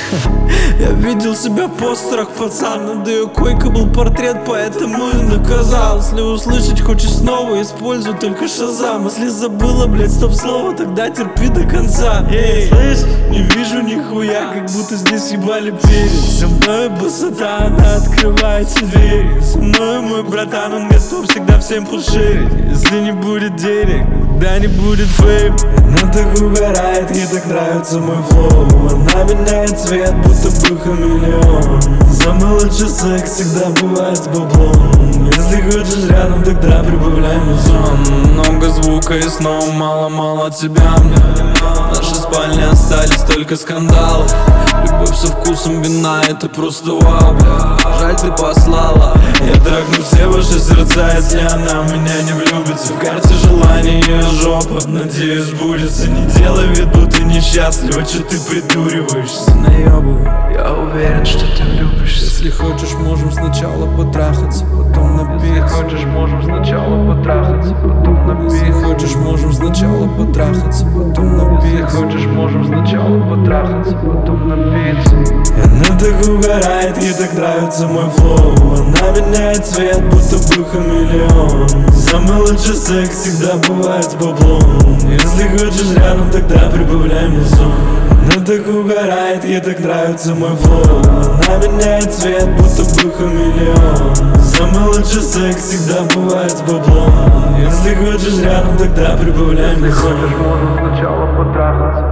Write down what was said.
Я видел себя в постерах, пацан. Над ее койкой был портрет, поэтому и наказал. Если услышать хочешь снова, используй только шазам. Если забыла, блять, стоп-слово, тогда терпи до конца. Эй, слышь, не вижу нихуя, как будто здесь ебали перец. Со мной высота, она открывает все двери. Со мной мой братан, он готов всегда всем поширить. Если не будет денег, да не будет фейм. Она так угорает, ей так нравится мой флоу. Она меняет цвет, будто бы хамелеон. Самый лучший секс всегда бывает с баблом. Если хочешь рядом, тогда прибавляй музон. Много звука и снова мало-мало тебя мне. Наши спальни остались только скандалы. Любовь со вкусом вина, это просто вау, бля. Жаль, ты послала. Я трахну все ваши сердца, если она в меня не влюбится. В карте желаний ее жопа, надеюсь, сбудется. Не делай вид, будто несчастлива, что ты придуриваешься. Наебывай, я уверен, что ты влюбишься. Если хочешь, можем сначала потрахаться, потом напиться. Если хочешь, можем сначала потрахаться, потом напиться. Если хочешь, можем сначала потрахаться, потом напиться. Если хочешь, можем сначала потрахаться, потом напиться. Она так угорает, ей так нравится мой флоу. Она меняет цвет, будто бы хамелеон. Самый лучший секс всегда бывает с баблом. Если хочешь рядом, тогда прибавляй музон. Она так угорает, ей так нравится мой флоу. Она меняет цвет, будто бы хамелеон. Самый лучший секс всегда бывает с баблом. Если хочешь рядом, тогда прибавляй музон. Если хочешь, можем сначала потрахаться,